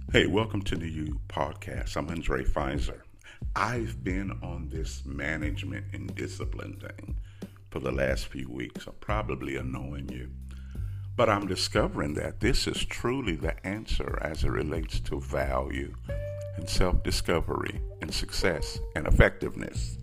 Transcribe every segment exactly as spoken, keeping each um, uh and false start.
Hey, welcome to the U podcast. I'm Andre Pfizer. I've been on this management and discipline thing for the last few weeks. I'm probably annoying you, but I'm discovering that this is truly the answer as it relates to value and self-discovery and success and effectiveness.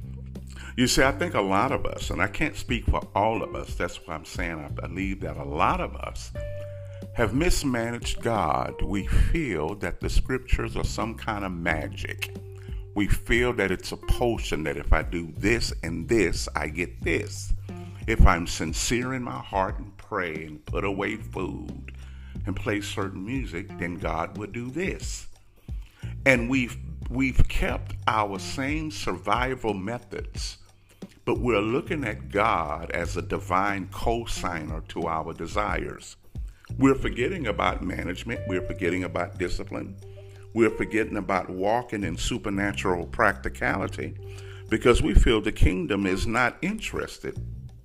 You see, I think a lot of us, and I can't speak for all of us, that's why I'm saying I believe that a lot of us have mismanaged God. We feel that the scriptures are some kind of magic. We feel that it's a potion that if I do this and this, I get this. If I'm sincere in my heart and pray and put away food and play certain music, then God will do this. And we've we've kept our same survival methods, but we're looking at God as a divine co-signer to our desires. We're forgetting about management. We're forgetting about discipline. We're forgetting about walking in supernatural practicality because we feel the kingdom is not interested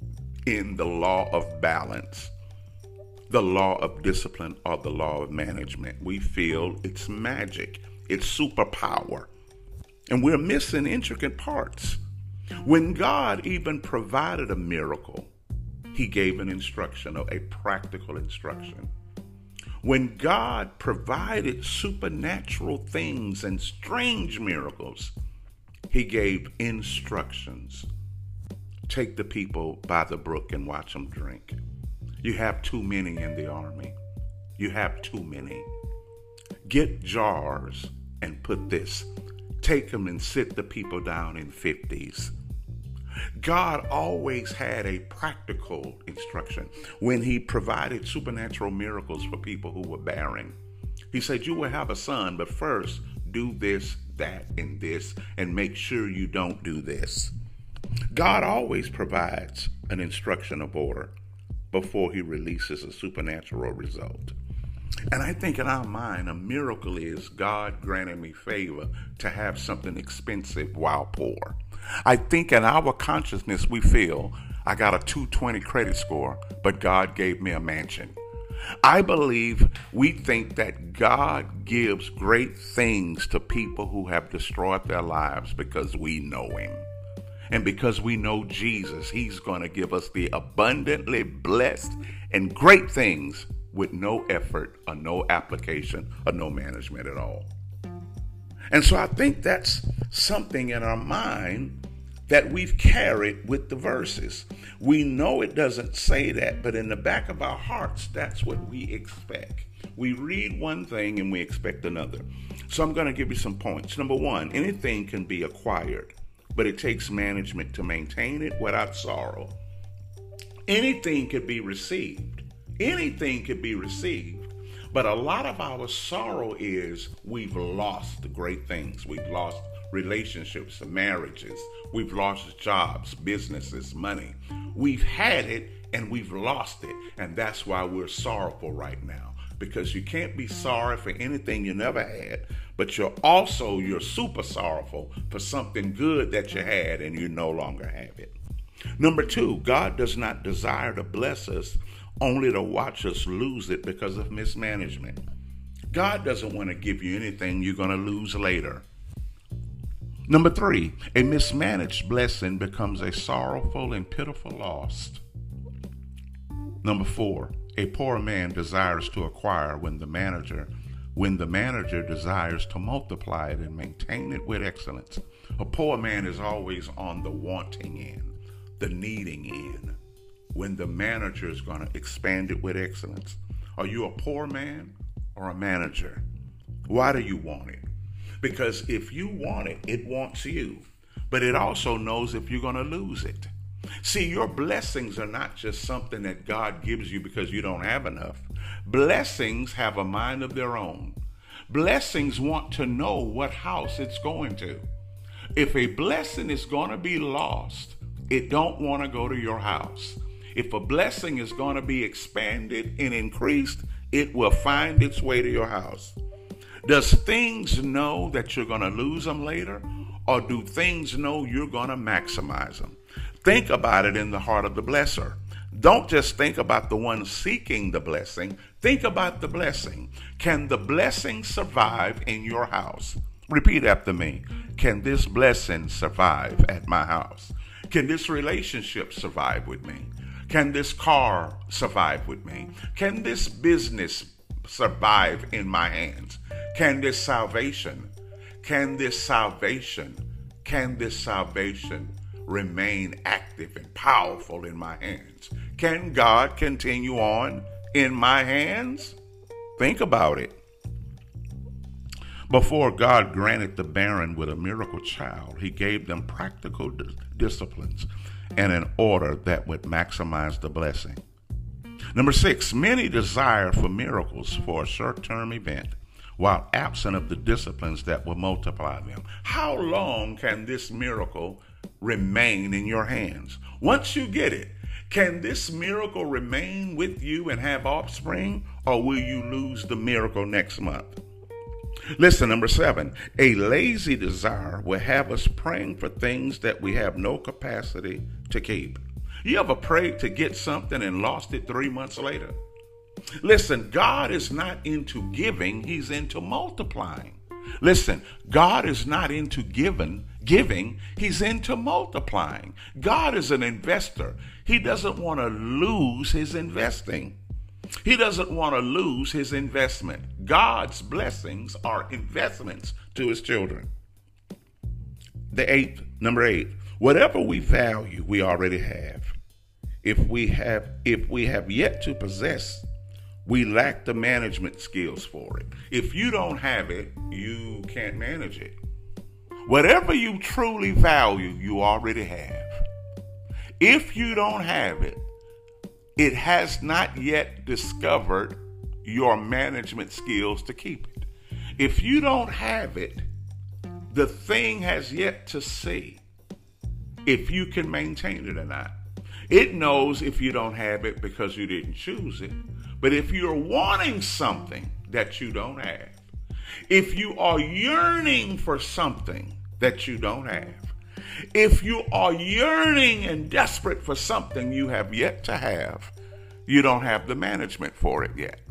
in the law of balance, the law of discipline, or the law of management. We feel it's magic, it's superpower, and we're missing intricate parts. When God even provided a miracle, He gave an instruction, a practical instruction. When God provided supernatural things and strange miracles, He gave instructions. Take the people by the brook and watch them drink. You have too many in the army. You have too many. Get jars and put this. Take them and sit the people down in fifties. God always had a practical instruction. When He provided supernatural miracles for people who were barren, He said, you will have a son, but first do this, that, and this, and make sure you don't do this. God always provides an instruction of order before He releases a supernatural result. And I think in our mind, a miracle is God granted me favor to have something expensive while poor. I think in our consciousness, we feel I got a two twenty credit score, but God gave me a mansion. I believe we think that God gives great things to people who have destroyed their lives because we know Him. And because we know Jesus, He's going to give us the abundantly blessed and great things with no effort or no application or no management at all. And so I think that's something in our mind that we've carried with the verses. We know it doesn't say that, but in the back of our hearts, that's what we expect. We read one thing and we expect another. So I'm going to give you some points. Number one, anything can be acquired, but it takes management to maintain it without sorrow. Anything can be received. Anything can be received. But a lot of our sorrow is we've lost the great things. We've lost relationships, marriages. We've lost jobs, businesses, money. We've had it and we've lost it. And that's why we're sorrowful right now. Because you can't be sorry for anything you never had, but you're also, you're super sorrowful for something good that you had and you no longer have it. Number two, God does not desire to bless us only to watch us lose it because of mismanagement. God doesn't want to give you anything you're going to lose later. Number three, a mismanaged blessing becomes a sorrowful and pitiful loss. Number four, a poor man desires to acquire when the manager, when the manager desires to multiply it and maintain it with excellence. A poor man is always on the wanting end, the needing end, when the manager is going to expand it with excellence. Are you a poor man or a manager? Why do you want it? Because if you want it, it wants you. But it also knows if you're going to lose it. See, your blessings are not just something that God gives you because you don't have enough. Blessings have a mind of their own. Blessings want to know what house it's going to. If a blessing is going to be lost, it don't want to go to your house. If a blessing is going to be expanded and increased, it will find its way to your house. Does things know that you're going to lose them later? Or do things know you're going to maximize them? Think about it in the heart of the blesser. Don't just think about the one seeking the blessing. Think about the blessing. Can the blessing survive in your house? Repeat after me. Can this blessing survive at my house? Can this relationship survive with me? Can this car survive with me? Can this business survive in my hands? Can this salvation, can this salvation, can this salvation remain active and powerful in my hands? Can God continue on in my hands? Think about it. Before God granted the barren with a miracle child, he gave them practical d- disciplines and an order that would maximize the blessing. Number six, many desire for miracles for a short-term event while absent of the disciplines that will multiply them. How long can this miracle remain in your hands? Once you get it, can this miracle remain with you and have offspring, or will you lose the miracle next month? Listen, number seven, a lazy desire will have us praying for things that we have no capacity to keep. You ever prayed to get something and lost it three months later? Listen, God is not into giving, he's into multiplying. Listen, God is not into giving, giving, he's into multiplying. God is an investor. He doesn't want to lose his investing. He doesn't want to lose his investment. God's blessings are investments to his children. The eighth, number eight, whatever we value, we already have. If we have, if we have yet to possess, we lack the management skills for it. If you don't have it, you can't manage it. Whatever you truly value, you already have. If you don't have it, it has not yet discovered your management skills to keep it. If you don't have it, the thing has yet to see if you can maintain it or not. It knows if you don't have it because you didn't choose it. But if you're wanting something that you don't have, if you are yearning for something that you don't have, if you are yearning and desperate for something you have yet to have, you don't have the management for it yet.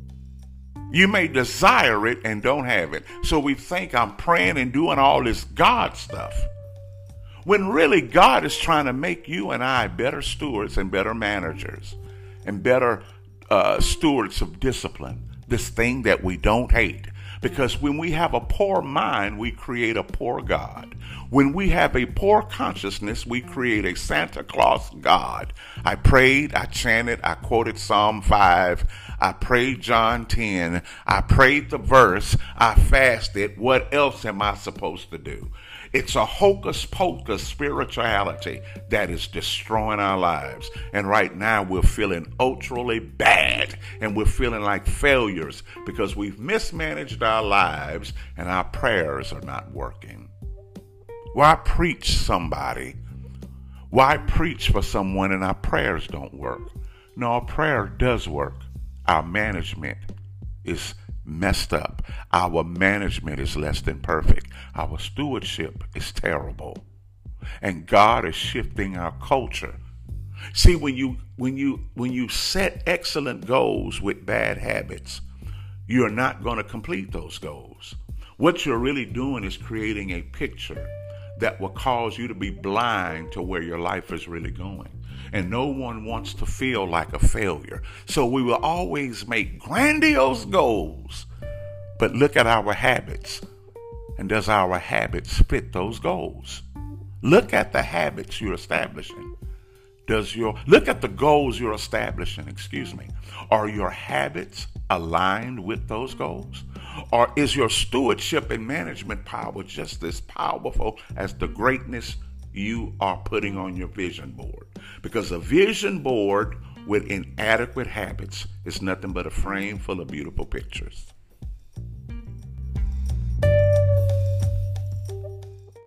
You may desire it and don't have it. So we think I'm praying and doing all this God stuff, when really God is trying to make you and I better stewards and better managers and better uh, stewards of discipline, this thing that we don't hate. Because when we have a poor mind, we create a poor God. When we have a poor consciousness, we create a Santa Claus God. I prayed, I chanted, I quoted Psalm five, I prayed John ten, I prayed the verse, I fasted. What else am I supposed to do? It's a hocus pocus spirituality that is destroying our lives. And right now we're feeling ultrally bad and we're feeling like failures because we've mismanaged our lives and our prayers are not working. Why preach somebody? Why preach for someone and our prayers don't work? No, our prayer does work. Our management is messed up. Our management is less than perfect. Our stewardship is terrible. And God is shifting our culture. See, when you when you when you set excellent goals with bad habits, you're not going to complete those goals. What you're really doing is creating a picture that will cause you to be blind to where your life is really going. And no one wants to feel like a failure. So we will always make grandiose goals, but look at our habits. And does our habits fit those goals? Look at the habits you're establishing. Does your look at the goals you're establishing, excuse me. Are your habits aligned with those goals? Or is your stewardship and management power just as powerful as the greatness you are putting on your vision board? Because a vision board with inadequate habits is nothing but a frame full of beautiful pictures.